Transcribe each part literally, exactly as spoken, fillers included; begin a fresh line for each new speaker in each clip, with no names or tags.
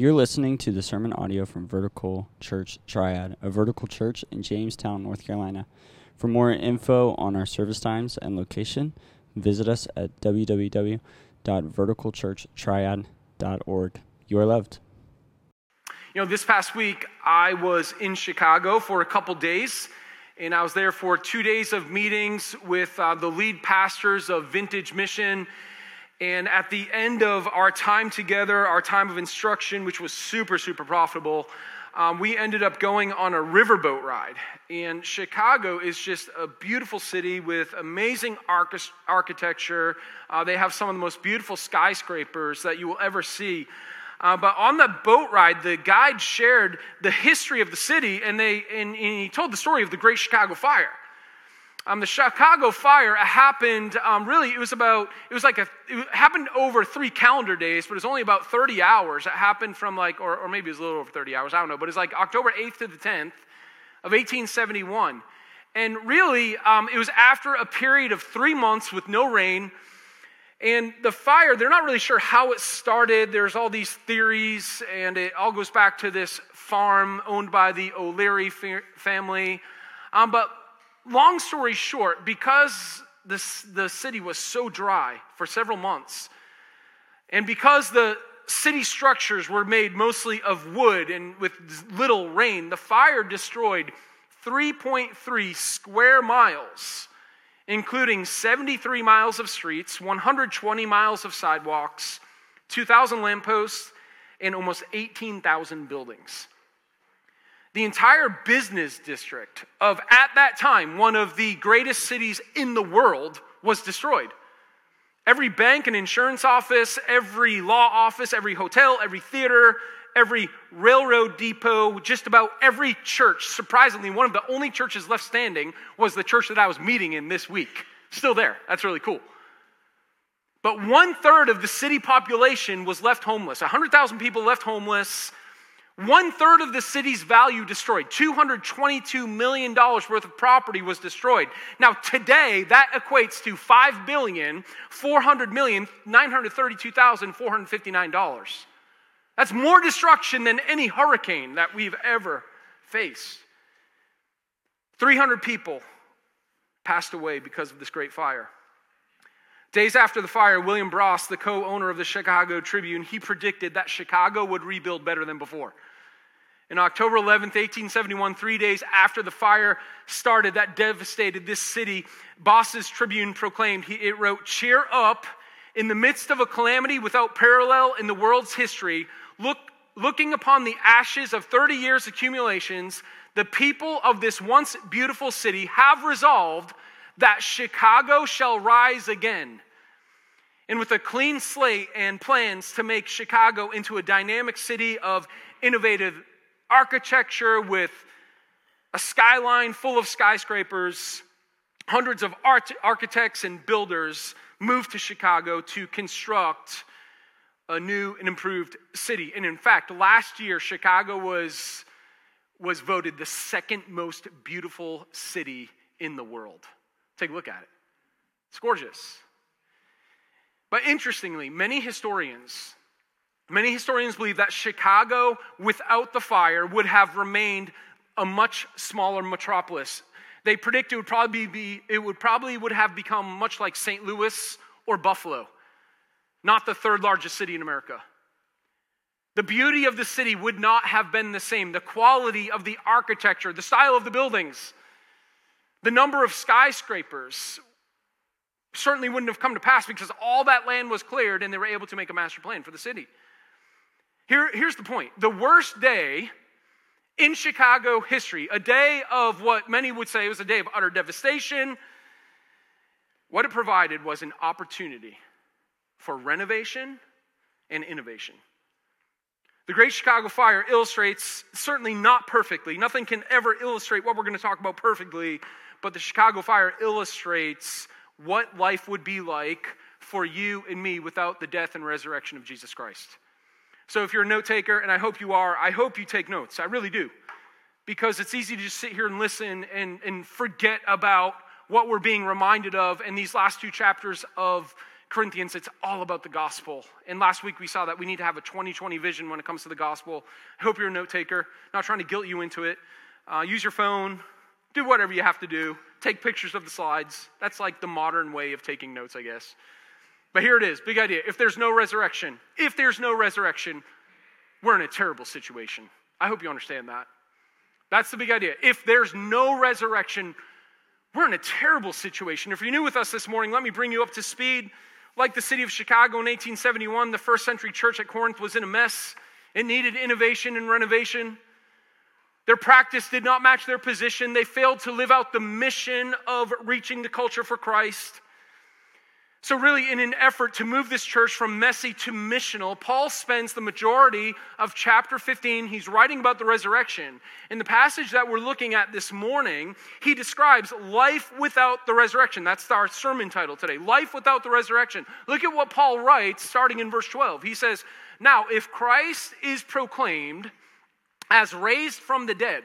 You're listening to the sermon audio from Vertical Church Triad, a vertical church in Jamestown, North Carolina. For more info on our service times and location, visit us at w w w dot vertical church triad dot org. You are loved.
You know, this past week, I was in Chicago for a couple days, and I was there for two days of meetings with uh, the lead pastors of Vintage Mission. And at the end of our time together, our time of instruction, which was super, super profitable, um, we ended up going on a riverboat ride. And Chicago is just a beautiful city with amazing arch- architecture. Uh, they have some of the most beautiful skyscrapers that you will ever see. Uh, but on the boat ride, the guide shared the history of the city, and they and, and he told the story of the Great Chicago Fire. Um, the Chicago Fire happened, um, really, it was about, it was like a, it happened over three calendar days, but it was only about thirty hours. It happened from like, or, or maybe it was a little over thirty hours, I don't know, but it's like October eighth to the tenth of eighteen seventy-one. And really, um, it was after a period of three months with no rain. And the fire, they're not really sure how it started. There's all these theories, and it all goes back to this farm owned by the O'Leary fa- family. Um, but long story short, because this, the city was so dry for several months, and because the city structures were made mostly of wood and with little rain, the fire destroyed three point three square miles, including seventy-three miles of streets, one hundred twenty miles of sidewalks, two thousand lampposts, and almost eighteen thousand buildings. The entire business district of, at that time, one of the greatest cities in the world was destroyed. Every bank and insurance office, every law office, every hotel, every theater, every railroad depot, just about every church. Surprisingly, one of the only churches left standing was the church that I was meeting in this week. Still there. That's really cool. But one third of the city population was left homeless. one hundred thousand people left homeless. One third of the city's value destroyed. two hundred twenty-two million dollars worth of property was destroyed. Now today, that equates to five billion four hundred million nine hundred thirty-two thousand four hundred fifty-nine dollars. That's more destruction than any hurricane that we've ever faced. three hundred people passed away because of this great fire. Days after the fire, William Bross, the co-owner of the Chicago Tribune, he predicted that Chicago would rebuild better than before. On October eleventh, eighteen seventy-one, three days after the fire started that devastated this city, Boss's Tribune proclaimed, he, it wrote, "Cheer up, in the midst of a calamity without parallel in the world's history, look, looking upon the ashes of thirty years' accumulations, the people of this once beautiful city have resolved that Chicago shall rise again." And with a clean slate and plans to make Chicago into a dynamic city of innovative architecture with a skyline full of skyscrapers, hundreds of art- architects and builders moved to Chicago to construct a new and improved city. And in fact, last year, Chicago was, was voted the second most beautiful city in the world. Take a look at it. It's gorgeous. But interestingly, many historians, many historians believe that Chicago, without the fire, would have remained a much smaller metropolis. They predict it would probably be, it would probably would have become much like Saint Louis or Buffalo, not the third largest city in America. The beauty of the city would not have been the same. The quality of the architecture, the style of the buildings, the number of skyscrapers certainly wouldn't have come to pass because all that land was cleared and they were able to make a master plan for the city. Here, here's the point. The worst day in Chicago history, a day of what many would say was a day of utter devastation, what it provided was an opportunity for renovation and innovation. The Great Chicago Fire illustrates, certainly not perfectly, nothing can ever illustrate what we're going to talk about perfectly, but the Chicago Fire illustrates what life would be like for you and me without the death and resurrection of Jesus Christ. So if you're a note taker, and I hope you are, I hope you take notes. I really do. Because it's easy to just sit here and listen and, and forget about what we're being reminded of in these last two chapters of Corinthians, it's all about the gospel. And last week we saw that we need to have a twenty twenty vision when it comes to the gospel. I hope you're a note taker, not trying to guilt you into it. Uh, use your phone, do whatever you have to do. Take pictures of the slides. That's like the modern way of taking notes, I guess. But here it is, big idea. If there's no resurrection, if there's no resurrection, we're in a terrible situation. I hope you understand that. That's the big idea. If there's no resurrection, we're in a terrible situation. If you're new with us this morning, let me bring you up to speed. Like the city of Chicago in eighteen seventy-one, the first century church at Corinth was in a mess. It needed innovation and renovation. Their practice did not match their position. They failed to live out the mission of reaching the culture for Christ. So really, in an effort to move this church from messy to missional, Paul spends the majority of chapter fifteen, he's writing about the resurrection. In the passage that we're looking at this morning, he describes life without the resurrection. That's our sermon title today, Life Without the Resurrection. Look at what Paul writes starting in verse twelve. He says, "Now, if Christ is proclaimed as raised from the dead,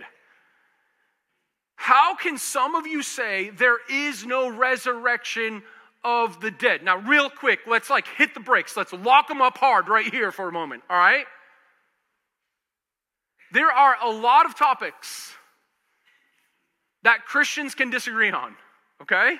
how can some of you say there is no resurrection of the dead?" Now, real quick, let's like hit the brakes. Let's lock them up hard right here for a moment, all right? There are a lot of topics that Christians can disagree on, okay?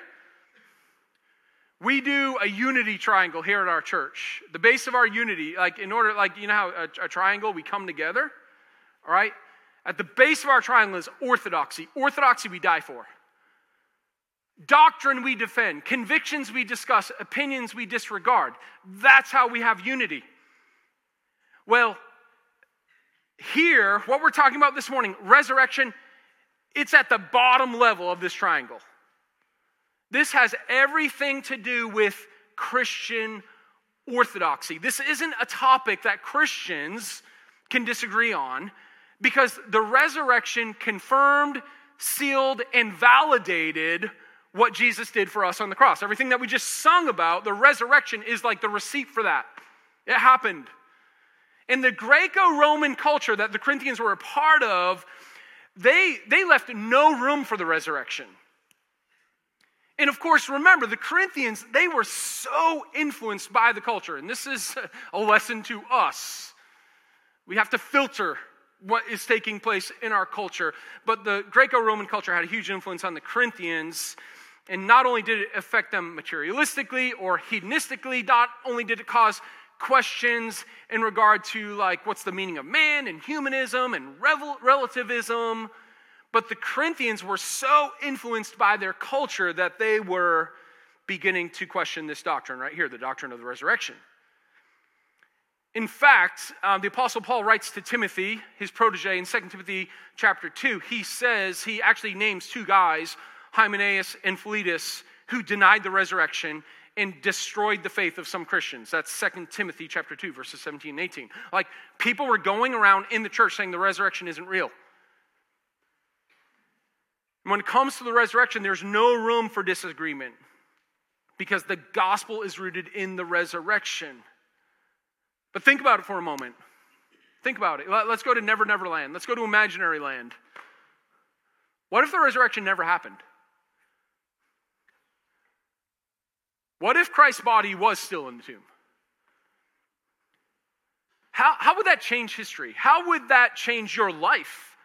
We do a unity triangle here at our church. The base of our unity, like in order, like you know how a, a triangle, we come together, all right? At the base of our triangle is orthodoxy. Orthodoxy we die for. Doctrine we defend, convictions we discuss, opinions we disregard. That's how we have unity. Well, here, what we're talking about this morning, resurrection, it's at the bottom level of this triangle. This has everything to do with Christian orthodoxy. This isn't a topic that Christians can disagree on because the resurrection confirmed, sealed, and validated what Jesus did for us on the cross. Everything that we just sung about, the resurrection is like the receipt for that. It happened. In the Greco-Roman culture that the Corinthians were a part of, they, they left no room for the resurrection. And of course, remember, the Corinthians, they were so influenced by the culture. And this is a lesson to us. We have to filter what is taking place in our culture. But the Greco-Roman culture had a huge influence on the Corinthians. And not only did it affect them materialistically or hedonistically, not only did it cause questions in regard to like what's the meaning of man and humanism and revel- relativism, but the Corinthians were so influenced by their culture that they were beginning to question this doctrine right here, the doctrine of the resurrection. In fact, um, the Apostle Paul writes to Timothy, his protege, in Second Timothy chapter two. He says, he actually names two guys, Hymenaeus and Philetus, who denied the resurrection and destroyed the faith of some Christians. That's Second Timothy chapter two, verses seventeen and eighteen. Like, people were going around in the church saying the resurrection isn't real. And when it comes to the resurrection, there's no room for disagreement because the gospel is rooted in the resurrection. But think about it for a moment. Think about it. Let's go to Never Never Land. Let's go to imaginary land. What if the resurrection never happened? What if Christ's body was still in the tomb? How, how would that change history? How would that change your life?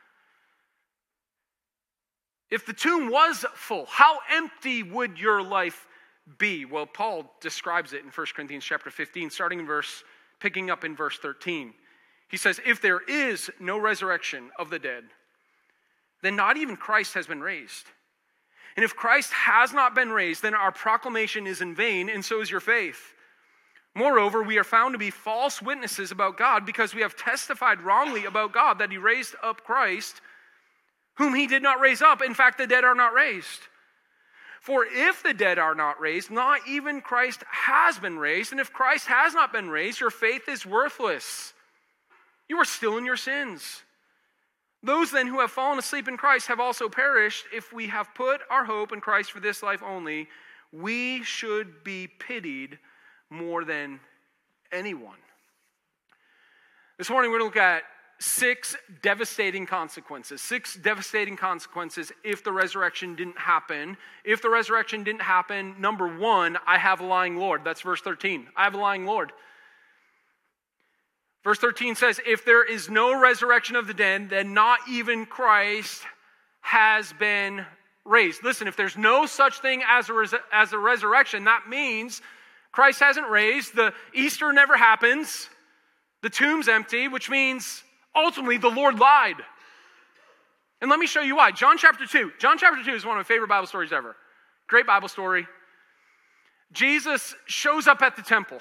If the tomb was full, how empty would your life be? Well, Paul describes it in First Corinthians chapter fifteen, starting in verse, picking up in verse thirteen. He says, if there is no resurrection of the dead, then not even Christ has been raised. And if Christ has not been raised, then our proclamation is in vain, and so is your faith. Moreover, we are found to be false witnesses about God because we have testified wrongly about God that he raised up Christ, whom he did not raise up. In fact, the dead are not raised. For if the dead are not raised, not even Christ has been raised. And if Christ has not been raised, your faith is worthless. You are still in your sins. Those then who have fallen asleep in Christ have also perished. If we have put our hope in Christ for this life only, we should be pitied more than anyone. This morning we're going to look at six devastating consequences. Six devastating consequences if the resurrection didn't happen. If the resurrection didn't happen, number one, I have a lying Lord. That's verse thirteen. I have a lying Lord. Verse thirteen says, if there is no resurrection of the dead, then not even Christ has been raised. Listen, if there's no such thing as a, res- as a resurrection, that means Christ hasn't raised, the Easter never happens, the tomb's empty, which means ultimately the Lord lied. And let me show you why. John chapter two. John chapter two is one of my favorite Bible stories ever. Great Bible story. Jesus shows up at the temple.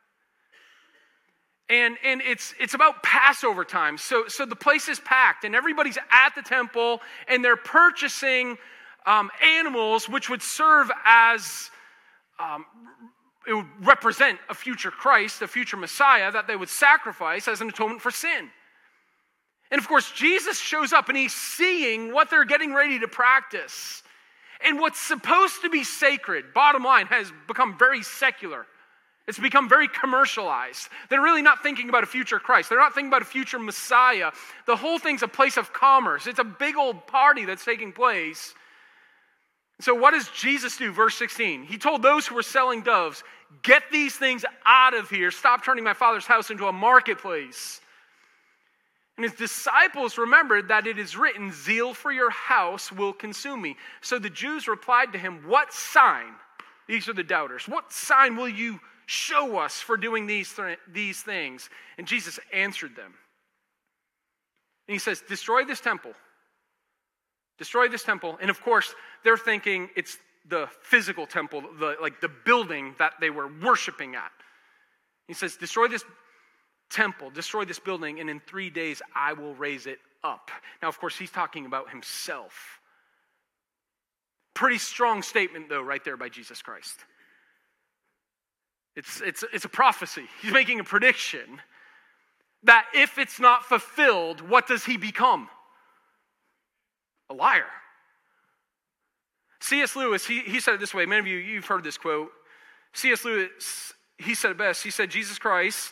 And, and it's, it's about Passover time. So, so the place is packed and everybody's at the temple and they're purchasing um, animals which would serve as, um, it would represent a future Christ, a future Messiah that they would sacrifice as an atonement for sin. And of course, Jesus shows up and he's seeing what they're getting ready to practice. And what's supposed to be sacred, bottom line, has become very secular. It's become very commercialized. They're really not thinking about a future Christ. They're not thinking about a future Messiah. The whole thing's a place of commerce. It's a big old party that's taking place. So what does Jesus do? Verse sixteen. He told those who were selling doves, get these things out of here. Stop turning my Father's house into a marketplace. And his disciples remembered that it is written, zeal for your house will consume me. So the Jews replied to him, what sign? These are the doubters. What sign will you show us for doing these, th- these things? And Jesus answered them. And he says, destroy this temple. Destroy this temple. And of course, they're thinking it's the physical temple, the, like the building that they were worshiping at. He says, destroy this temple, destroy this building, and in three days I will raise it up. Now, of course, he's talking about himself. Pretty strong statement, though, right there by Jesus Christ. It's, it's, it's a prophecy. He's making a prediction that if it's not fulfilled, what does he become? A liar. C S Lewis, he, he said it this way. Many of you, you've heard this quote. C S Lewis, he said it best. He said, Jesus Christ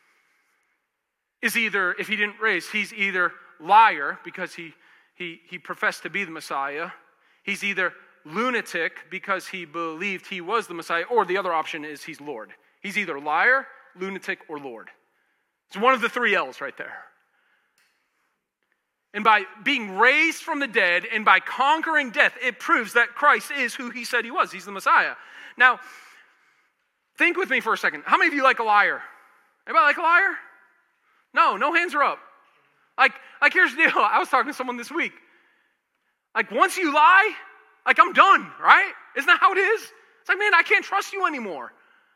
is either, if he didn't raise, he's either liar because he, he, he professed to be the Messiah. He's either lunatic because he believed he was the Messiah, or the other option is he's Lord. He's either liar, lunatic, or Lord. It's one of the three L's right there. And by being raised from the dead and by conquering death, it proves that Christ is who he said he was. He's the Messiah. Now, think with me for a second. How many of you like a liar? Anybody like a liar? No, no hands are up. Like, like here's the deal. I was talking to someone this week. Like, once you lie, like, I'm done, right? Isn't that how it is? It's like, man, I can't trust you anymore.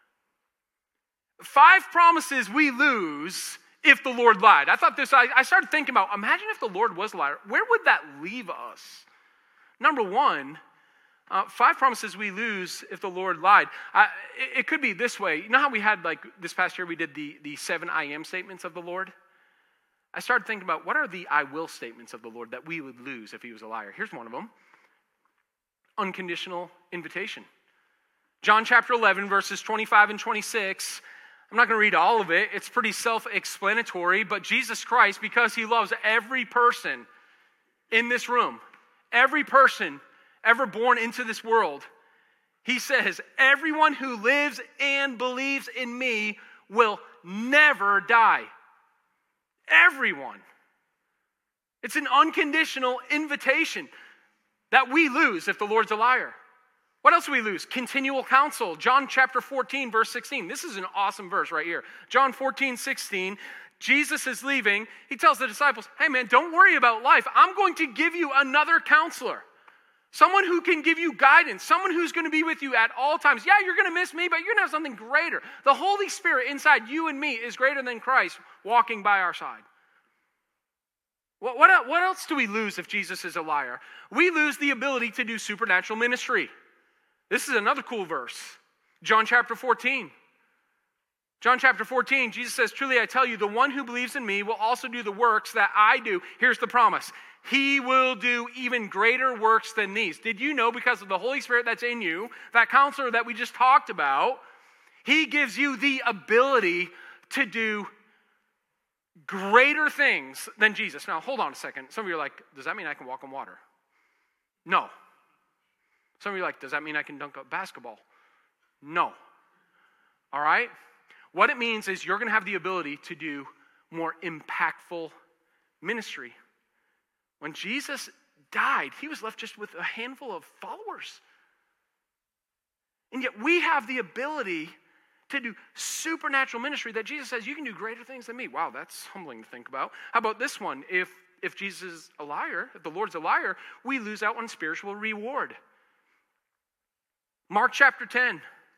Five promises we lose if the Lord lied. I thought this, I, I started thinking about, imagine if the Lord was a liar. Where would that leave us? Number one, uh, five promises we lose if the Lord lied. Uh, it, it could be this way. You know how we had, like, this past year we did the, the seven I am statements of the Lord? I started thinking about what are the I will statements of the Lord that we would lose if he was a liar. Here's one of them. Unconditional invitation. John chapter eleven, verses twenty-five and twenty-six. I'm not going to read all of it. It's pretty self-explanatory, but Jesus Christ, because he loves every person in this room, every person ever born into this world, he says, everyone who lives and believes in me will never die. Everyone. It's an unconditional invitation that we lose if the Lord's a liar. What else do we lose? Continual counsel. John chapter fourteen, verse sixteen. This is an awesome verse right here. John fourteen, sixteen. Jesus is leaving. He tells the disciples, hey man, don't worry about life. I'm going to give you another counselor. Someone who can give you guidance. Someone who's going to be with you at all times. Yeah, you're going to miss me, but you're going to have something greater. The Holy Spirit inside you and me is greater than Christ walking by our side. What, what, what else do we lose if Jesus is a liar? We lose the ability to do supernatural ministry. This is another cool verse. John chapter fourteen. John chapter fourteen, Jesus says, truly I tell you, the one who believes in me will also do the works that I do. Here's the promise. He will do even greater works than these. Did you know, because of the Holy Spirit that's in you, that counselor that we just talked about, he gives you the ability to do greater things than Jesus. Now, hold on a second. Some of you are like, does that mean I can walk on water? No. Some of you are like, does that mean I can dunk a basketball? No. All right? What it means is you're going to have the ability to do more impactful ministry. When Jesus died, he was left just with a handful of followers. And yet we have the ability to do supernatural ministry that Jesus says, you can do greater things than me. Wow, that's humbling to think about. How about this one? If, if Jesus is a liar, if the Lord's a liar, we lose out on spiritual reward. Mark chapter ten.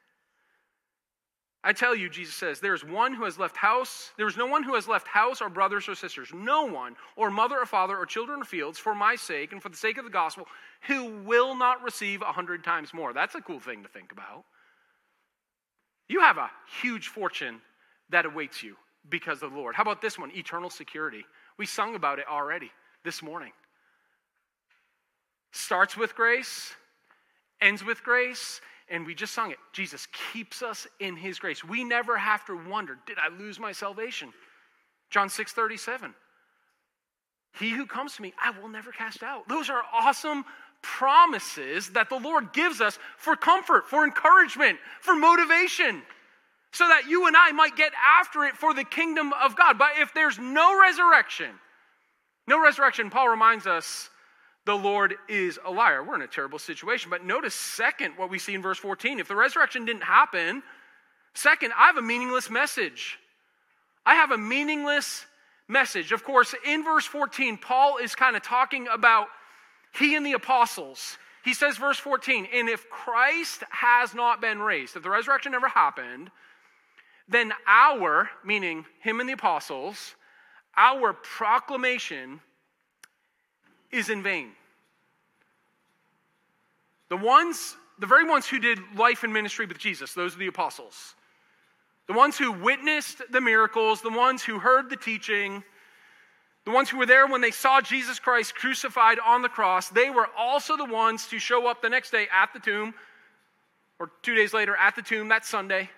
I tell you, Jesus says, there is one who has left house, there is no one who has left house or brothers or sisters, no one, or mother or father or children or fields, for my sake and for the sake of the gospel, who will not receive a hundred times more. That's a cool thing to think about. You have a huge fortune that awaits you because of the Lord. How about this one? Eternal security. We sung about it already this morning. Starts with grace, ends with grace, and we just sung it. Jesus keeps us in his grace. We never have to wonder, did I lose my salvation? John six thirty-seven. He who comes to me, I will never cast out. Those are awesome promises that the Lord gives us for comfort, for encouragement, for motivation, so that you and I might get after it for the kingdom of God. But if there's no resurrection, no resurrection, Paul reminds us, the Lord is a liar. We're in a terrible situation. But notice second what we see in verse fourteen. If the resurrection didn't happen, second, I have a meaningless message. I have a meaningless message. Of course, in verse fourteen, Paul is kind of talking about he and the apostles. He says, verse fourteen, and if Christ has not been raised, if the resurrection never happened, then our, meaning him and the apostles, our proclamation is in vain. The ones, the very ones who did life and ministry with Jesus, those are the apostles. The ones who witnessed the miracles, the ones who heard the teaching, the ones who were there when they saw Jesus Christ crucified on the cross, they were also the ones to show up the next day at the tomb, or two days later at the tomb that Sunday.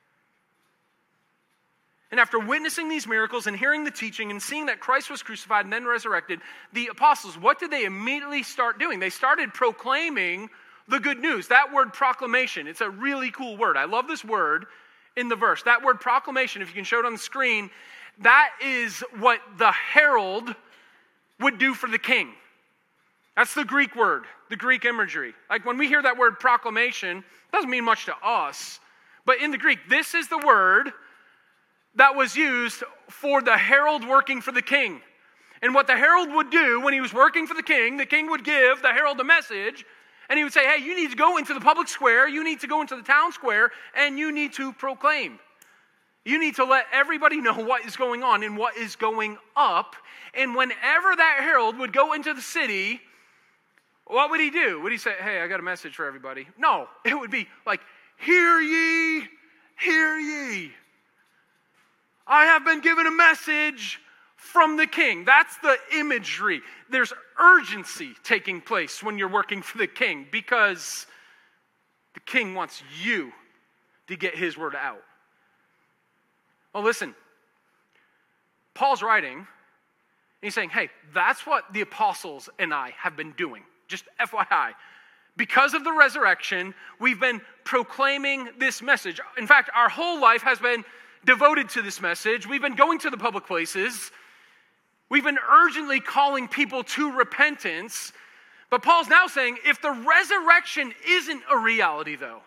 And after witnessing these miracles and hearing the teaching and seeing that Christ was crucified and then resurrected, the apostles, what did they immediately start doing? They started proclaiming the good news. That word proclamation, it's a really cool word. I love this word in the verse. That word proclamation, if you can show it on the screen, that is what the herald would do for the king. That's the Greek word, the Greek imagery. Like when we hear that word proclamation, it doesn't mean much to us. But in the Greek, this is the word that was used for the herald working for the king. And what the herald would do when he was working for the king, the king would give the herald a message, and he would say, hey, you need to go into the public square, you need to go into the town square, and you need to proclaim. You need to let everybody know what is going on and what is going up. And whenever that herald would go into the city, what would he do? Would he say, hey, I got a message for everybody? No, it would be like, hear ye, hear ye. I have been given a message from the king. That's the imagery. There's urgency taking place when you're working for the king because the king wants you to get his word out. Well, listen, Paul's writing, and he's saying, hey, that's what the apostles and I have been doing. Just F Y I. Because of the resurrection, we've been proclaiming this message. In fact, our whole life has been devoted to this message. We've been going to the public places. We've been urgently calling people to repentance. But Paul's now saying, if the resurrection isn't a reality, though,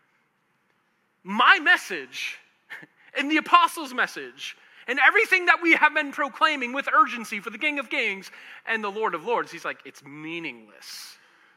my message and the apostles' message and everything that we have been proclaiming with urgency for the King of Kings and the Lord of Lords, he's like, it's meaningless.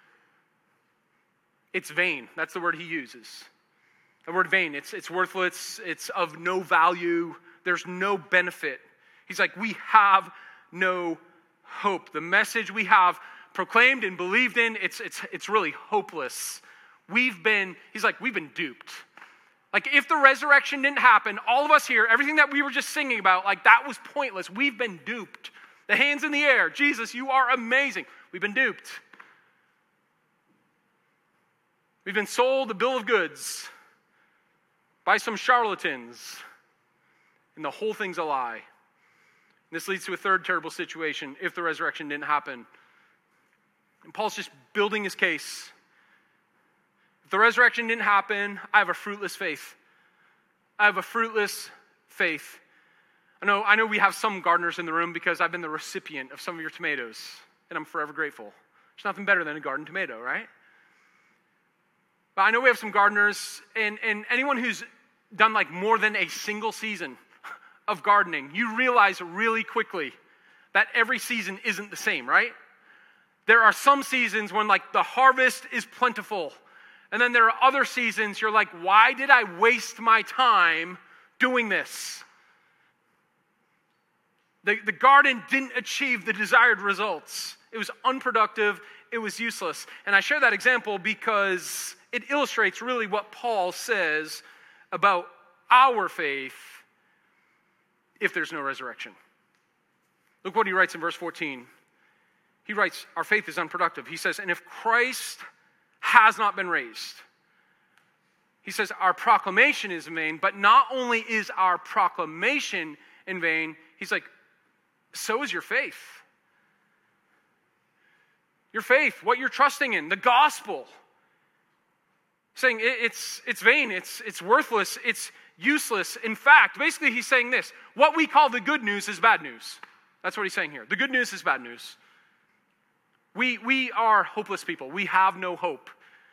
It's vain. That's the word he uses. The word vain, it's, it's worthless, it's of no value, there's no benefit. He's like, we have no hope. The message we have proclaimed and believed in, it's, it's, it's really hopeless. We've been, he's like, we've been duped. Like if the resurrection didn't happen, all of us here, everything that we were just singing about, like that was pointless. We've been duped. The hands in the air, Jesus, you are amazing. We've been duped. We've been sold a bill of goods by some charlatans, and the whole thing's a lie. This leads to a third terrible situation if the resurrection didn't happen. And Paul's just building his case. If the resurrection didn't happen, I have a fruitless faith. I have a fruitless faith. I know, I know we have some gardeners in the room because I've been the recipient of some of your tomatoes, and I'm forever grateful. There's nothing better than a garden tomato, right? But I know we have some gardeners, and, and anyone who's done like more than a single season of gardening, you realize really quickly that every season isn't the same, right? There are some seasons when like the harvest is plentiful, and then there are other seasons you're like, why did I waste my time doing this? The, the garden didn't achieve the desired results. It was unproductive. It was useless. And I share that example because it illustrates really what Paul says about our faith if there's no resurrection. Look what he writes in verse fourteen. He writes, our faith is unproductive. He says, and if Christ has not been raised, he says, our proclamation is in vain, but not only is our proclamation in vain, he's like, so is your faith. Your faith, what you're trusting in, the gospel. Saying it, it's, it's vain, it's, it's worthless, it's useless. In fact, basically he's saying this, what we call the good news is bad news. That's what he's saying here. The good news is bad news. We, we are hopeless people. We have no hope.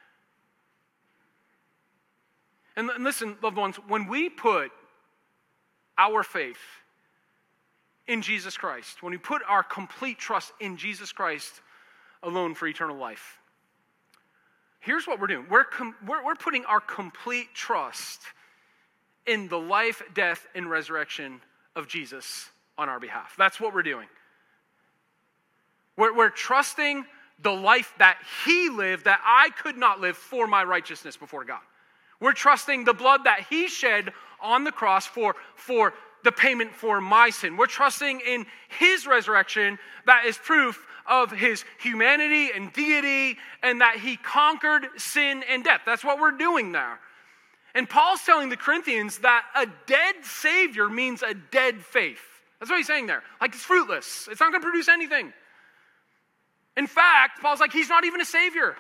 And, and listen, loved ones, when we put our faith in Jesus Christ, when we put our complete trust in Jesus Christ alone for eternal life, here's what we're doing. We're, com- we're, we're putting our complete trust in the life, death, and resurrection of Jesus on our behalf. That's what we're doing. We're, we're trusting the life that he lived that I could not live for my righteousness before God. We're trusting the blood that he shed on the cross for, for the payment for my sin. We're trusting in his resurrection that is proof of his humanity and deity and that he conquered sin and death. That's what we're doing there. And Paul's telling the Corinthians that a dead Savior means a dead faith. That's what he's saying there. Like it's fruitless. It's not going to produce anything. In fact, Paul's like, he's not even a Savior.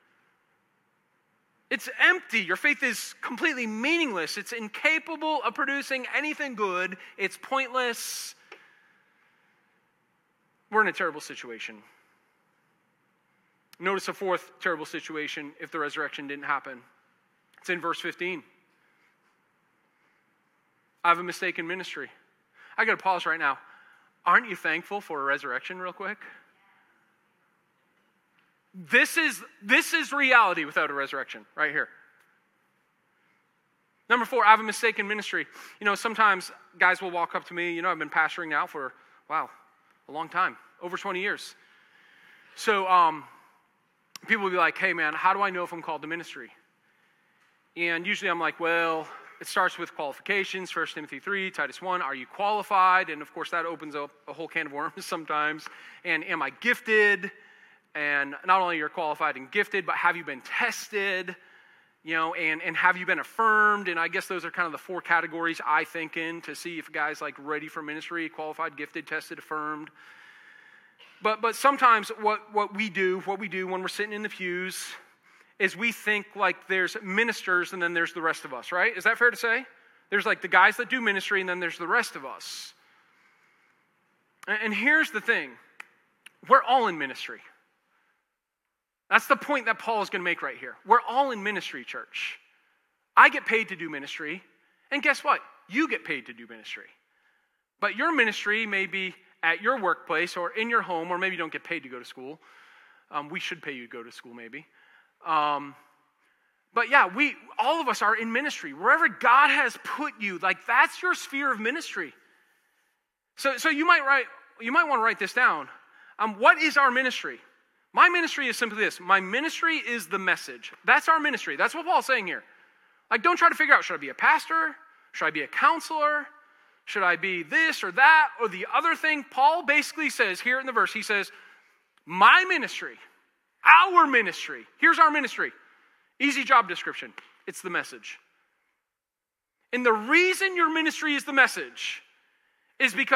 It's empty. Your faith is completely meaningless. It's incapable of producing anything good. It's pointless. We're in a terrible situation. Notice a fourth terrible situation if the resurrection didn't happen. It's in verse fifteen. I have a mistaken ministry. I got to pause right now. Aren't you thankful for a resurrection real quick? This is, this is reality without a resurrection, right here. Number four, I have a mistaken ministry. You know, sometimes guys will walk up to me, you know, I've been pastoring now for, wow, a long time, over twenty years. So um, people will be like, hey man, how do I know if I'm called to ministry? And usually I'm like, well, it starts with qualifications, First Timothy three, Titus one, are you qualified? And of course that opens up a whole can of worms sometimes. And am I gifted? And not only you're qualified and gifted, but have you been tested? You know, and, and have you been affirmed? And I guess those are kind of the four categories I think in to see if a guy's like ready for ministry, qualified, gifted, tested, affirmed. But but sometimes what, what we do, what we do when we're sitting in the pews is we think like there's ministers and then there's the rest of us, right? Is that fair to say? There's like the guys that do ministry and then there's the rest of us. And, and here's the thing. We're all in ministry. That's the point that Paul is going to make right here. We're all in ministry, church. I get paid to do ministry, and guess what? You get paid to do ministry. But your ministry may be at your workplace or in your home, or maybe you don't get paid to go to school. Um, we should pay you to go to school, maybe. Um, but yeah, we all of us are in ministry. Wherever God has put you, like that's your sphere of ministry. So, so you might write, you might want to write this down. Um, what is our ministry? My ministry is simply this. My ministry is the message. That's our ministry. That's what Paul's saying here. Like, don't try to figure out, should I be a pastor? Should I be a counselor? Should I be this or that or the other thing? Paul basically says here in the verse, he says, my ministry, our ministry. Here's our ministry. Easy job description. It's the message. And the reason your ministry is the message is because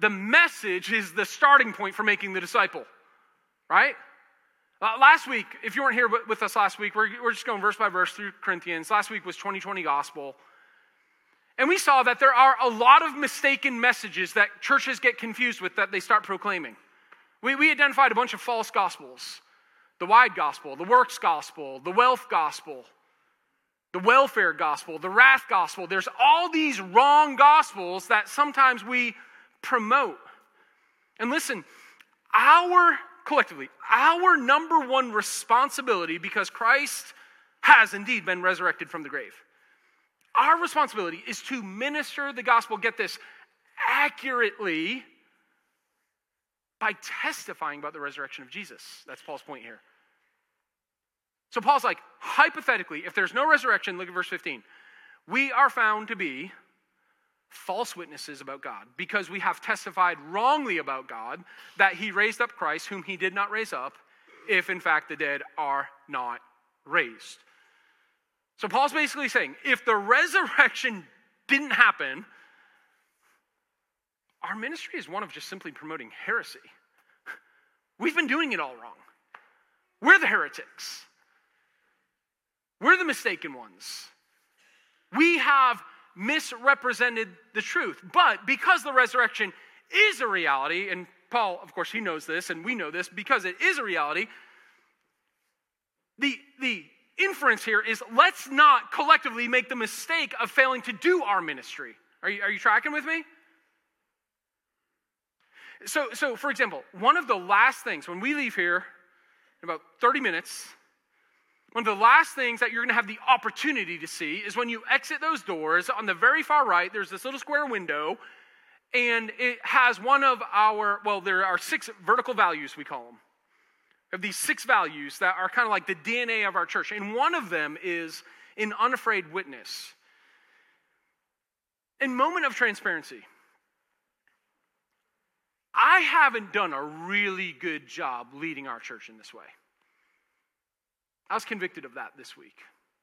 the message is the starting point for making the disciple, right? Uh, last week, if you weren't here with us last week, we're, we're just going verse by verse through Corinthians. Last week was twenty twenty gospel. And we saw that there are a lot of mistaken messages that churches get confused with that they start proclaiming. We, we identified a bunch of false gospels. The wide gospel, the works gospel, the wealth gospel, the welfare gospel, the wrath gospel. There's all these wrong gospels that sometimes we promote. And listen, our, collectively, our number one responsibility, because Christ has indeed been resurrected from the grave, our responsibility is to minister the gospel, get this, accurately by testifying about the resurrection of Jesus. That's Paul's point here. So Paul's like, hypothetically, if there's no resurrection, look at verse fifteen. We are found to be false witnesses about God because we have testified wrongly about God that he raised up Christ, whom he did not raise up, if in fact the dead are not raised. So Paul's basically saying, if the resurrection didn't happen, our ministry is one of just simply promoting heresy. We've been doing it all wrong. We're the heretics. We're the mistaken ones. We have misrepresented the truth. But because the resurrection is a reality, and Paul, of course, he knows this, and we know this, because it is a reality, the, the inference here is let's not collectively make the mistake of failing to do our ministry. Are you, are you tracking with me? So, so, for example, one of the last things, when we leave here in about thirty minutes, one of the last things that you're going to have the opportunity to see is when you exit those doors, on the very far right, there's this little square window, and it has one of our, well, there are six vertical values, we call them. We have these six values that are kind of like the D N A of our church, and one of them is an unafraid witness. In moment of transparency, I haven't done a really good job leading our church in this way. I was convicted of that this week.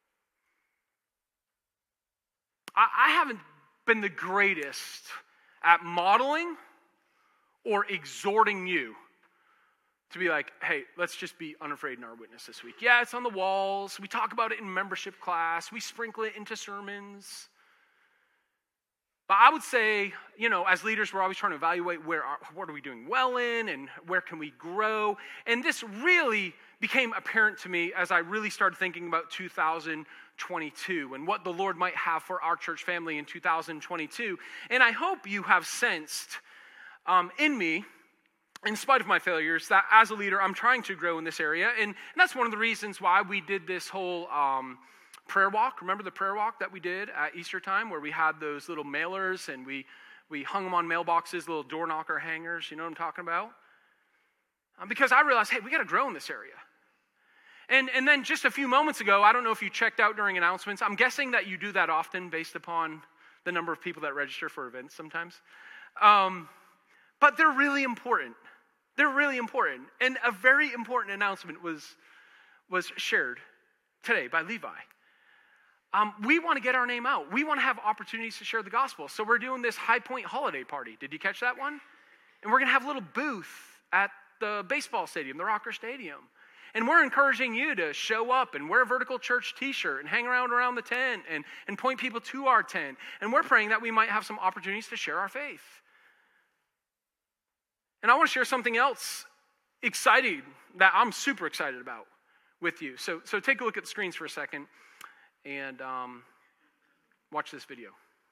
I, I haven't been the greatest at modeling or exhorting you to be like, hey, let's just be unafraid in our witness this week. Yeah, it's on the walls. We talk about it in membership class. We sprinkle it into sermons. But I would say, you know, as leaders, we're always trying to evaluate where are, what are we doing well in and where can we grow. And this really became apparent to me as I really started thinking about two thousand twenty-two and what the Lord might have for our church family in two thousand twenty-two. And I hope you have sensed um, in me, in spite of my failures, that as a leader, I'm trying to grow in this area. And, and that's one of the reasons why we did this whole um, prayer walk. Remember the prayer walk that we did at Easter time where we had those little mailers and we, we hung them on mailboxes, little door knocker hangers, you know what I'm talking about? Um, because I realized, hey, we got to grow in this area. And, and then just a few moments ago, I don't know if you checked out during announcements. I'm guessing that you do that often based upon the number of people that register for events sometimes. Um, but they're really important. They're really important. And a very important announcement was, was shared today by Levi. Um, we want to get our name out. We want to have opportunities to share the gospel. So we're doing this High Point holiday party. Did you catch that one? And we're going to have a little booth at the baseball stadium, the Rocker Stadium. And we're encouraging you to show up and wear a Vertical Church t-shirt and hang around around the tent and, and point people to our tent. And we're praying that we might have some opportunities to share our faith. And I want to share something else exciting that I'm super excited about with you. So, so take a look at the screens for a second and um, watch this video.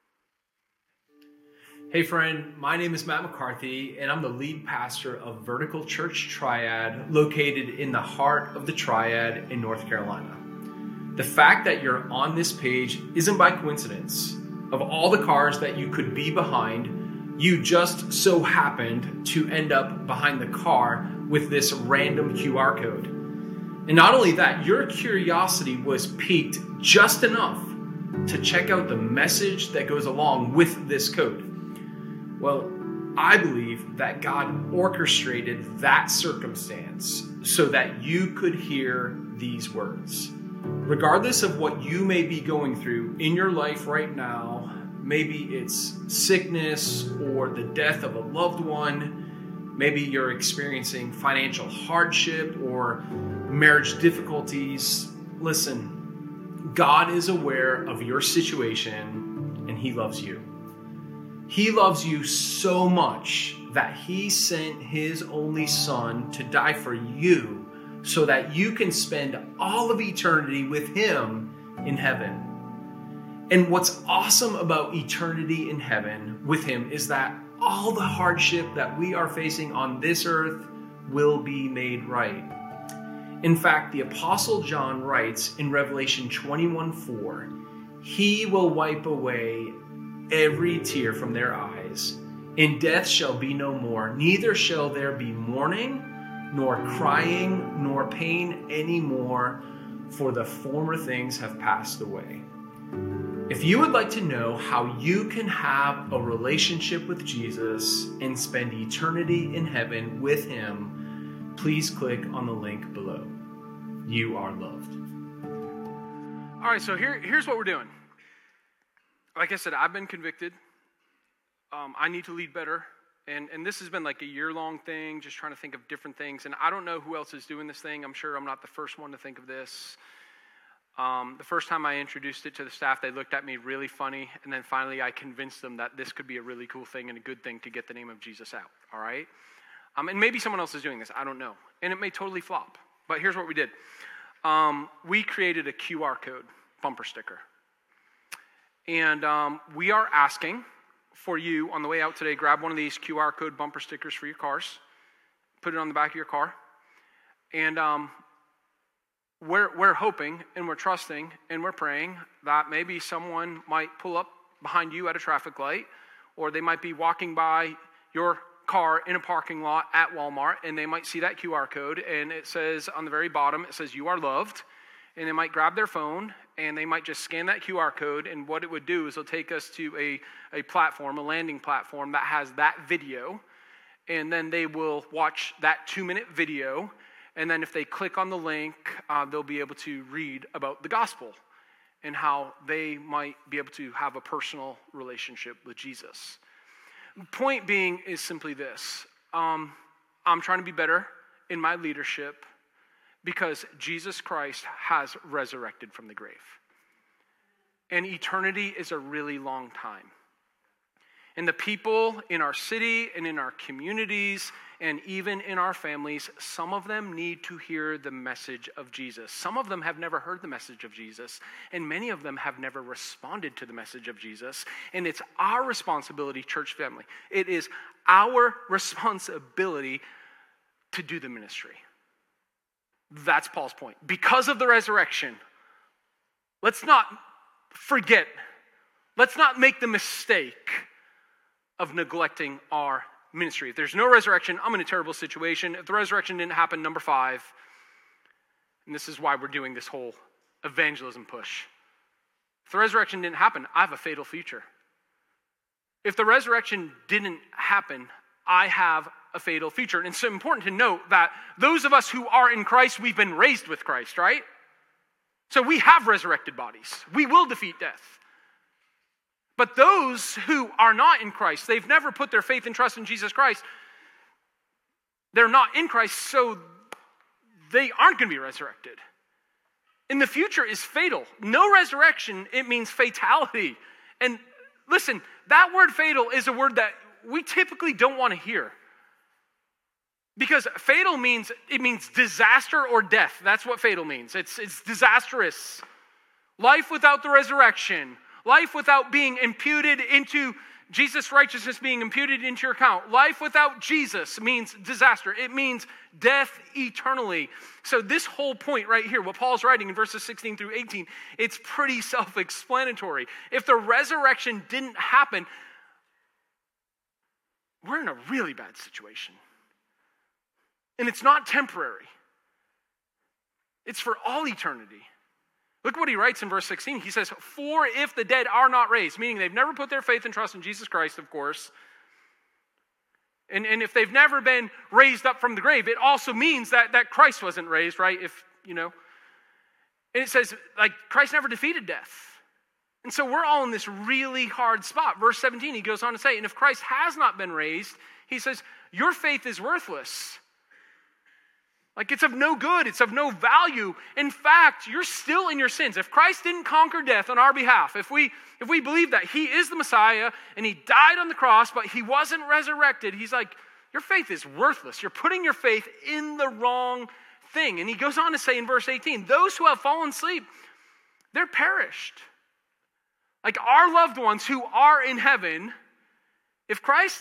Hey friend, my name is Matt McCarthy and I'm the lead pastor of Vertical Church Triad located in the heart of the Triad in North Carolina. The fact that you're on this page isn't by coincidence. Of all the cars that you could be behind, you just so happened to end up behind the car with this random Q R code. And not only that, your curiosity was piqued just enough to check out the message that goes along with this code. Well, I believe that God orchestrated that circumstance so that you could hear these words. Regardless of what you may be going through in your life right now, Maybe it's sickness or the death of a loved one. Maybe you're experiencing financial hardship or marriage difficulties. Listen, God is aware of your situation and He loves you. He loves you so much that He sent His only Son to die for you so that you can spend all of eternity with Him in heaven. And what's awesome about eternity in heaven with Him is that all the hardship that we are facing on this earth will be made right. In fact, the Apostle John writes in Revelation twenty-one four, He will wipe away every tear from their eyes, and death shall be no more. Neither shall there be mourning, nor crying, nor pain anymore, for the former things have passed away. If you would like to know how you can have a relationship with Jesus and spend eternity in heaven with Him, please click on the link below. You are loved.
All right, so here, here's what we're doing. Like I said, I've been convicted. Um, I need to lead better. And, and this has been like a year-long thing, just trying to think of different things. And I don't know who else is doing this thing. I'm sure I'm not the first one to think of this. Um, the first time I introduced it to the staff, they looked at me really funny. And then finally, I convinced them that this could be a really cool thing and a good thing to get the name of Jesus out. All right? Um, and maybe someone else is doing this. I don't know. And it may totally flop. But here's what we did. Um, we created a Q R code bumper sticker. And um, we are asking for you on the way out today, grab one of these Q R code bumper stickers for your cars, put it on the back of your car, and um, we're, we're hoping and we're trusting and we're praying that maybe someone might pull up behind you at a traffic light, or they might be walking by your car in a parking lot at Walmart, and they might see that Q R code, and it says on the very bottom, it says, "You are loved," and they might grab their phone, and they might just scan that Q R code, and what it would do is it'll take us to a, a platform, a landing platform that has that video, and then they will watch that two-minute video, and then if they click on the link, uh, they'll be able to read about the gospel and how they might be able to have a personal relationship with Jesus. Point being is simply this. Um, I'm trying to be better in my leadership because Jesus Christ has resurrected from the grave. And eternity is a really long time. And the people in our city and in our communities and even in our families, some of them need to hear the message of Jesus. Some of them have never heard the message of Jesus, and many of them have never responded to the message of Jesus. And it's our responsibility, church family. It is our responsibility to do the ministry. That's Paul's point. Because of the resurrection, let's not forget, let's not make the mistake of neglecting our ministry. If there's no resurrection, I'm in a terrible situation. If the resurrection didn't happen, number five, and this is why we're doing this whole evangelism push. If the resurrection didn't happen, I have a fatal future. If the resurrection didn't happen, I have a fatal future. And it's important to note that those of us who are in Christ, we've been raised with Christ, right? So we have resurrected bodies. We will defeat death. But those who are not in Christ, they've never put their faith and trust in Jesus Christ, they're not in Christ, so they aren't going to be resurrected. And the future is fatal. No resurrection, it means fatality. And listen, that word fatal is a word that we typically don't want to hear. Because fatal means, it means disaster or death. That's what fatal means. It's, it's disastrous. Life without the resurrection. Life without being imputed into Jesus' righteousness being imputed into your account. Life without Jesus means disaster. It means death eternally. So this whole point right here, what Paul's writing in verses sixteen through eighteen, it's pretty self-explanatory. If the resurrection didn't happen, we're in a really bad situation. And it's not temporary. It's for all eternity. Look what he writes in verse sixteen. He says, "For if the dead are not raised," meaning they've never put their faith and trust in Jesus Christ, of course. And, and if they've never been raised up from the grave, it also means that, that Christ wasn't raised, right? If, you know. And it says, like, Christ never defeated death. And so we're all in this really hard spot. Verse seventeen, he goes on to say, and if Christ has not been raised, he says, your faith is worthless. Like it's of no good, it's of no value. In fact, you're still in your sins. If Christ didn't conquer death on our behalf, if we if we believe that he is the Messiah and he died on the cross, but he wasn't resurrected, he's like, your faith is worthless. You're putting your faith in the wrong thing. And he goes on to say in verse eighteen, those who have fallen asleep, they're perished. Like our loved ones who are in heaven, if Christ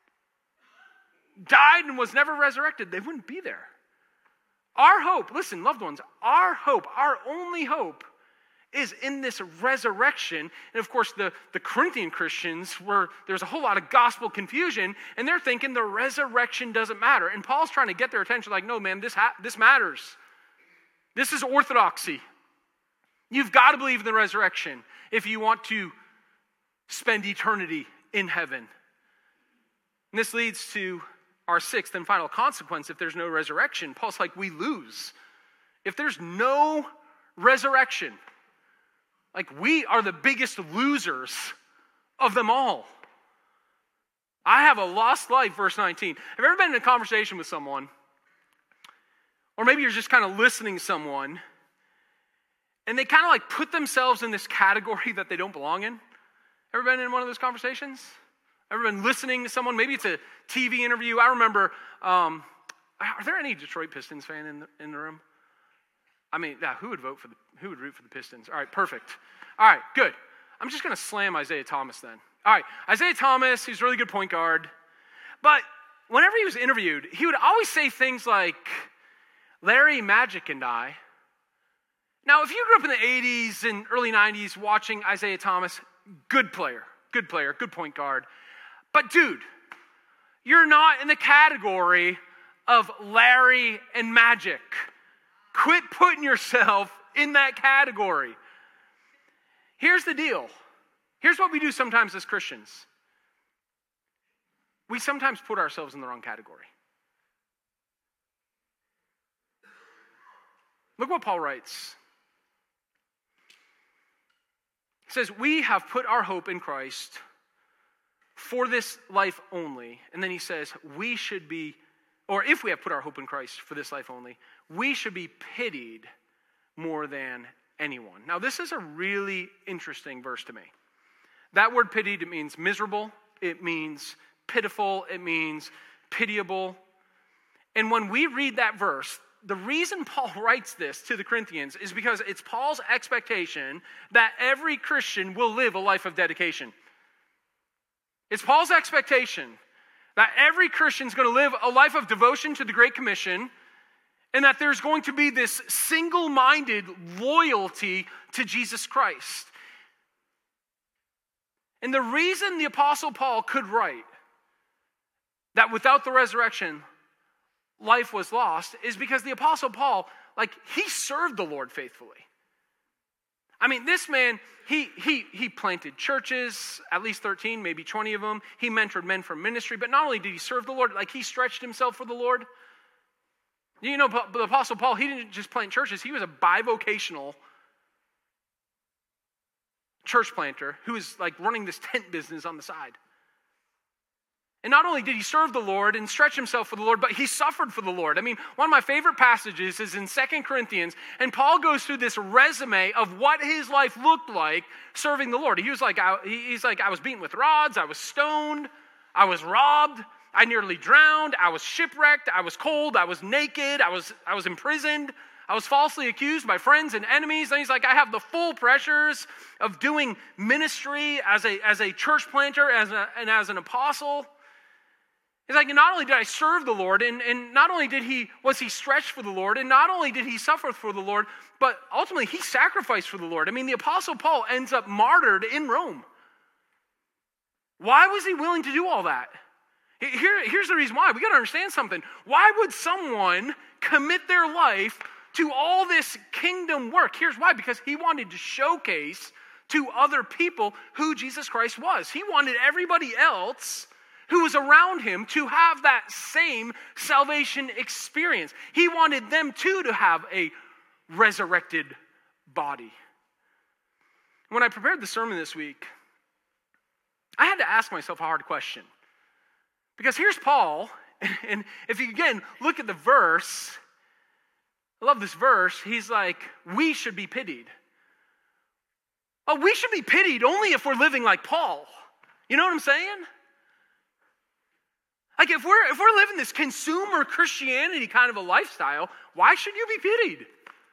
died and was never resurrected, they wouldn't be there. Our hope, listen, loved ones, our hope, our only hope is in this resurrection. And of course, the, the Corinthian Christians were, there's a whole lot of gospel confusion, and they're thinking the resurrection doesn't matter. And Paul's trying to get their attention like, no, man, this, ha- this matters. This is orthodoxy. You've got to believe in the resurrection if you want to spend eternity in heaven. And this leads to our sixth and final consequence. If there's no resurrection, Paul's like, we lose. If there's no resurrection, like we are the biggest losers of them all. I have a lost life, verse nineteen. Have you ever been in a conversation with someone, or maybe you're just kind of listening to someone, and they kind of like put themselves in this category that they don't belong in? Ever been in one of those conversations? Ever been listening to someone? Maybe it's a T V interview. I remember, um, are there any Detroit Pistons fan in the, in the room? I mean, yeah, who would vote for the, who would root for the Pistons? All right, perfect. All right, good. I'm just going to slam Isaiah Thomas then. All right, Isaiah Thomas, he's a really good point guard. But whenever he was interviewed, he would always say things like, Larry, Magic, and I. Now, if you grew up in the eighties and early nineties watching Isaiah Thomas, good player, good player, good point guard. But dude, you're not in the category of Larry and Magic. Quit putting yourself in that category. Here's the deal. Here's what we do sometimes as Christians. We sometimes put ourselves in the wrong category. Look what Paul writes. He says, we have put our hope in Christ for this life only. And then he says, we should be, or if we have put our hope in Christ for this life only, we should be pitied more than anyone. Now, this is a really interesting verse to me. That word pitied, it means miserable, it means pitiful, it means pitiable. And when we read that verse, the reason Paul writes this to the Corinthians is because it's Paul's expectation that every Christian will live a life of dedication. It's Paul's expectation that every Christian is going to live a life of devotion to the Great Commission, and that there's going to be this single-minded loyalty to Jesus Christ. And the reason the Apostle Paul could write that without the resurrection, life was lost is because the Apostle Paul, like, he served the Lord faithfully. I mean, this man, he he he planted churches, at least thirteen, maybe twenty of them. He mentored men for ministry, but not only did he serve the Lord, like he stretched himself for the Lord. You know, the Apostle Paul, he didn't just plant churches. He was a bivocational church planter who was like running this tent business on the side. And not only did he serve the Lord and stretch himself for the Lord, but he suffered for the Lord. I mean, one of my favorite passages is in Second Corinthians, and Paul goes through this resume of what his life looked like serving the Lord. He was like, I, he's like, I was beaten with rods, I was stoned, I was robbed, I nearly drowned, I was shipwrecked, I was cold, I was naked, I was, I was imprisoned, I was falsely accused by friends and enemies. And he's like, I have the full pressures of doing ministry as a, as a church planter as a, and as an apostle. He's like, not only did I serve the Lord, and, and not only did he was he stretched for the Lord, and not only did he suffer for the Lord, but ultimately he sacrificed for the Lord. I mean, the Apostle Paul ends up martyred in Rome. Why was he willing to do all that? Here, here's the reason why. We got to understand something. Why would someone commit their life to all this kingdom work? Here's why. Because he wanted to showcase to other people who Jesus Christ was. He wanted everybody else who was around him to have that same salvation experience. He wanted them too to have a resurrected body. When I prepared the sermon this week, I had to ask myself a hard question. Because here's Paul, and if you again look at the verse, I love this verse, he's like, we should be pitied. Oh, we should be pitied only if we're living like Paul. You know what I'm saying? Like if we're if we're living this consumer Christianity kind of a lifestyle, why should you be pitied?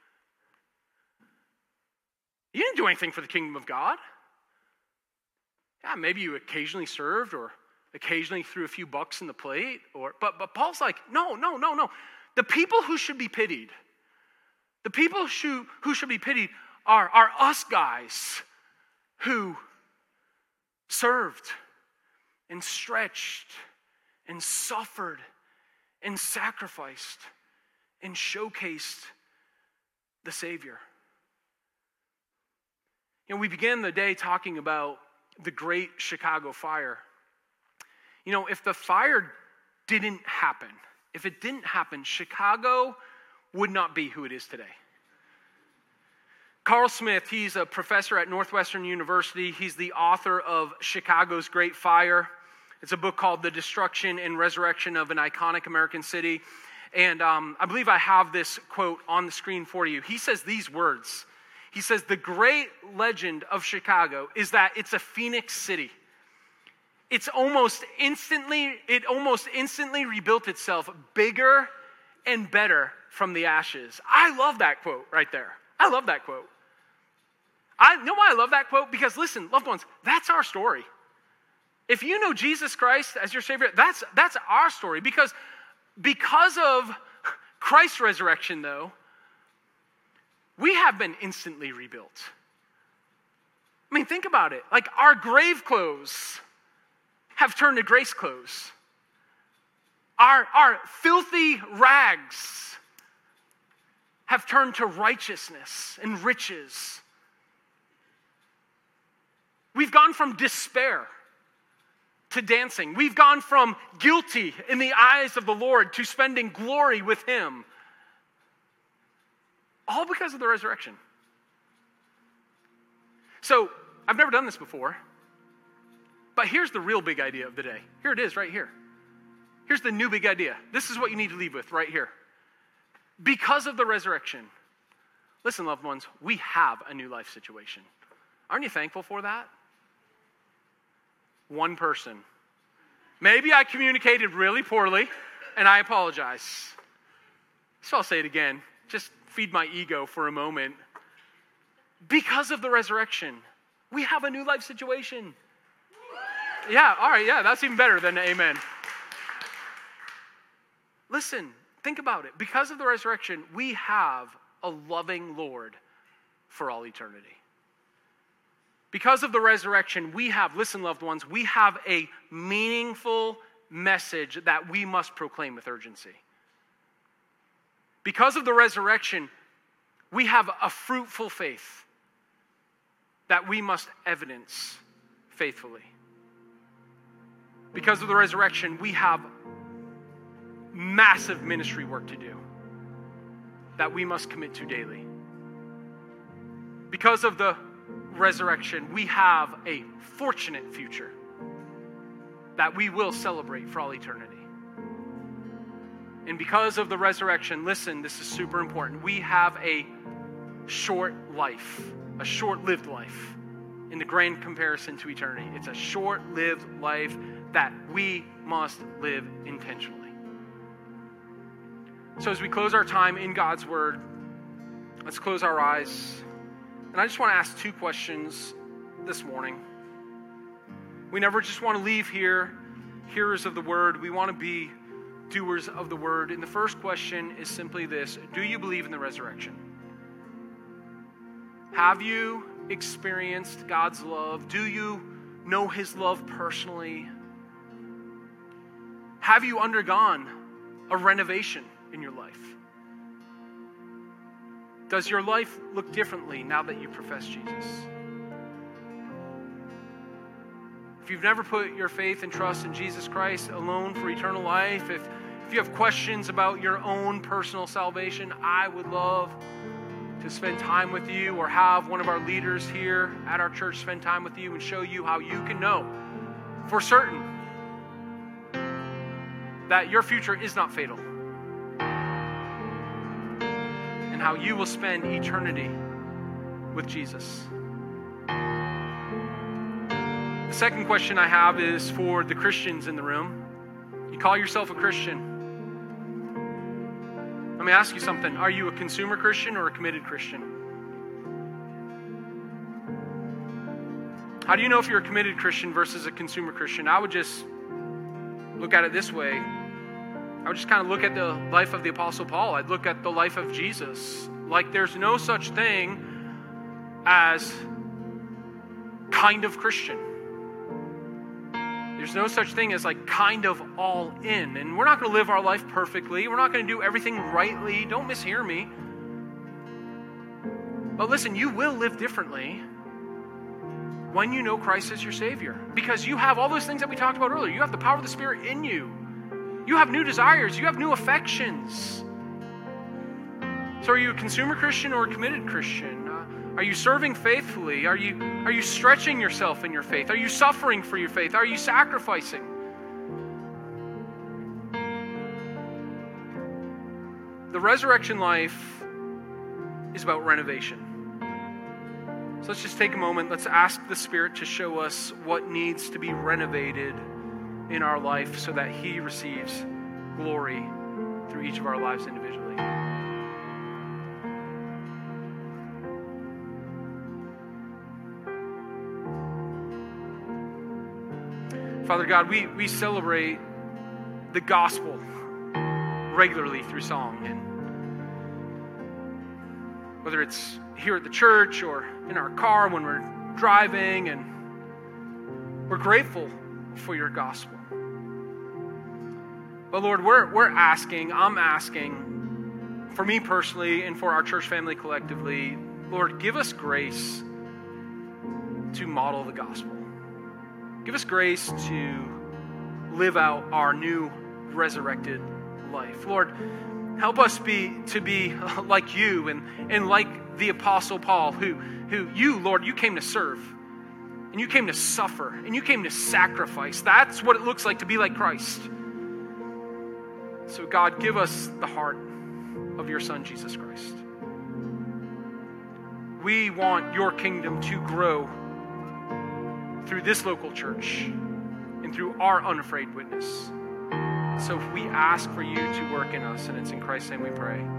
You didn't do anything for the kingdom of God. Yeah, maybe you occasionally served or occasionally threw a few bucks in the plate, or but but Paul's like, no, no, no, no. The people who should be pitied, the people who, who should be pitied are, are us guys who served and stretched and suffered and sacrificed and showcased the Savior. You know, we began the day talking about the Great Chicago Fire. You know, if the fire didn't happen, if it didn't happen, Chicago would not be who it is today. Carl Smith, he's a professor at Northwestern University. He's the author of Chicago's Great Fire. It's a book called The Destruction and Resurrection of an Iconic American City. And um, I believe I have this quote on the screen for you. He says these words. He says, the great legend of Chicago is that it's a phoenix city. It's almost instantly, it almost instantly rebuilt itself bigger and better from the ashes. I love that quote right there. I love that quote. I know why I love that quote? Because listen, loved ones, that's our story. If you know Jesus Christ as your Savior, that's that's our story. Because, because of Christ's resurrection, though, we have been instantly rebuilt. I mean, think about it. Like our grave clothes have turned to grace clothes. Our, our filthy rags have turned to righteousness and riches. We've gone from despair to dancing. We've gone from guilty in the eyes of the Lord to spending glory with Him. All because of the resurrection. So, I've never done this before. But here's the real big idea of the day. Here it is right here. Here's the new big idea. This is what you need to leave with right here. Because of the resurrection, listen, loved ones, we have a new life situation. Aren't you thankful for that? One person. Maybe I communicated really poorly, and I apologize. So I'll say it again. Just feed my ego for a moment. Because of the resurrection, we have a new life situation. Yeah, all right, yeah, that's even better than amen. Listen, think about it. Because of the resurrection, we have a loving Lord for all eternity. Because of the resurrection, we have, listen, loved ones, we have a meaningful message that we must proclaim with urgency. Because of the resurrection, we have a fruitful faith that we must evidence faithfully. Because of the resurrection, we have massive ministry work to do that we must commit to daily. Because of the resurrection, we have a fortunate future that we will celebrate for all eternity. And because of the resurrection, listen, this is super important. We have a short life, a short-lived life in the grand comparison to eternity. It's a short-lived life that we must live intentionally. So as we close our time in God's Word, let's close our eyes. And I just want to ask two questions this morning. We never just want to leave here hearers of the Word. We want to be doers of the Word. And the first question is simply this: do you believe in the resurrection? Have you experienced God's love? Do you know His love personally? Have you undergone a renovation in your life? Does your life look differently now that you profess Jesus? If you've never put your faith and trust in Jesus Christ alone for eternal life, if, if you have questions about your own personal salvation, I would love to spend time with you, or have one of our leaders here at our church spend time with you and show you how you can know for certain that your future is not fatal, and how you will spend eternity with Jesus. The second question I have is for the Christians in the room. You call yourself a Christian. Let me ask you something. Are you a consumer Christian or a committed Christian? How do you know if you're a committed Christian versus a consumer Christian? I would just look at it this way. I would just kind of look at the life of the Apostle Paul. I'd look at the life of Jesus. Like, there's no such thing as kind of Christian. There's no such thing as like kind of all in. And we're not going to live our life perfectly. We're not going to do everything rightly. Don't mishear me. But listen, you will live differently when you know Christ as your Savior. Because you have all those things that we talked about earlier. You have the power of the Spirit in you. You have new desires. You have new affections. So are you a consumer Christian or a committed Christian? Uh, are you serving faithfully? Are you, are you stretching yourself in your faith? Are you suffering for your faith? Are you sacrificing? The resurrection life is about renovation. So let's just take a moment. Let's ask the Spirit to show us what needs to be renovated in our life so that He receives glory through each of our lives individually. Father God, we, we celebrate the gospel regularly through song. And whether it's here at the church or in our car when we're driving, and we're grateful for your gospel. But Lord, we're, we're asking, I'm asking, for me personally and for our church family collectively, Lord, give us grace to model the gospel. Give us grace to live out our new resurrected life. Lord, help us be to be like you and, and like the Apostle Paul, who, who you, Lord, you came to serve. And you came to suffer. And you came to sacrifice. That's what it looks like to be like Christ. So God, give us the heart of your Son, Jesus Christ. We want your kingdom to grow through this local church and through our unafraid witness. So we ask for you to work in us, and it's in Christ's name we pray.